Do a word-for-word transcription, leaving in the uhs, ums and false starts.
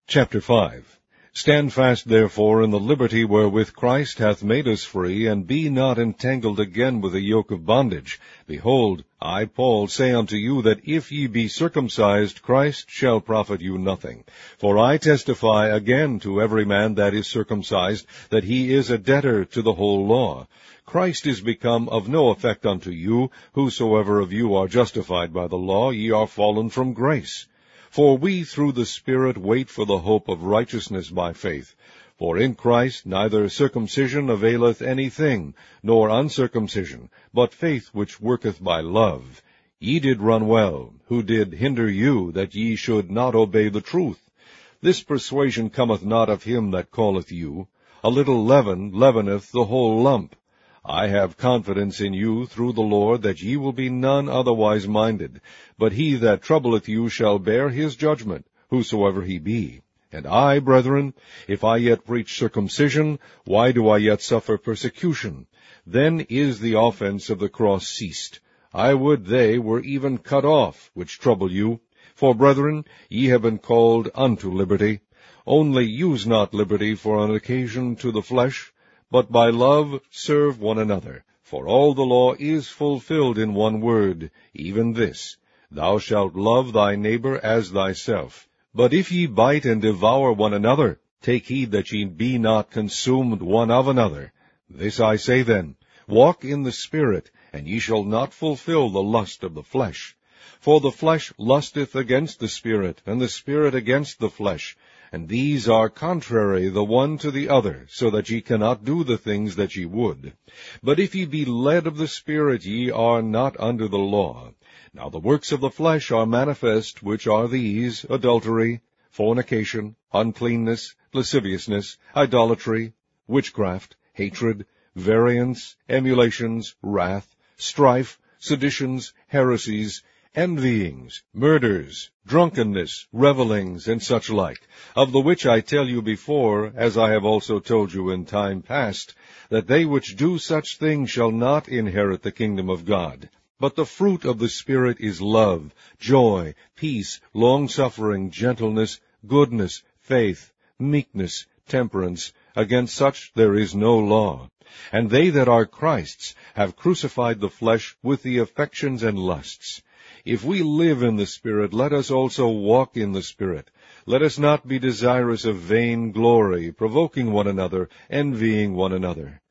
Chapter five. Stand fast therefore in the liberty wherewith Christ hath made us free, and be not entangled again with the yoke of bondage. Behold, I Paul say unto you, that if ye be circumcised, Christ shall profit you nothing. For I testify again to every man that is circumcised, that he is a debtor to the whole law. Christ is become of no effect unto you. Whosoever of you are justified by the law, ye are fallen from grace. For we through the Spirit wait for the hope of righteousness by faith. For in Christ neither circumcision availeth anything, nor uncircumcision, but faith which worketh by love. Ye did run well. Who did hinder you, that ye should not obey the truth? This persuasion cometh not of him that calleth you. A little leaven leaveneth the whole lump. I have confidence in you through the Lord, that ye will be none otherwise minded. But he that troubleth you shall bear his judgment, whosoever he be. And I, brethren, if I yet preach circumcision, why do I yet suffer persecution? Then is the offense of the cross ceased. I would they were even cut off, which trouble you. For, brethren, ye have been called unto liberty. Only use not liberty for an occasion to the flesh, but by love serve one another. For all the law is fulfilled in one word, even this, Thou shalt love thy neighbor as thyself. But if ye bite and devour one another, take heed that ye be not consumed one of another. This I say then, walk in the Spirit, and ye shall not fulfill the lust of the flesh. For the flesh lusteth against the Spirit, and the Spirit against the flesh. And these are contrary the one to the other, so that ye cannot do the things that ye would. But if ye be led of the Spirit, ye are not under the law. Now the works of the flesh are manifest, which are these, adultery, fornication, uncleanness, lasciviousness, idolatry, witchcraft, hatred, variance, emulations, wrath, strife, seditions, heresies, envyings, murders, drunkenness, revellings, and such like, of the which I tell you before, as I have also told you in time past, that they which do such things shall not inherit the kingdom of God. But the fruit of the Spirit is love, joy, peace, long-suffering, gentleness, goodness, faith, meekness, temperance. Against such there is no law. And they that are Christ's have crucified the flesh with the affections and lusts. If we live in the Spirit, let us also walk in the Spirit. Let us not be desirous of vain glory, provoking one another, envying one another.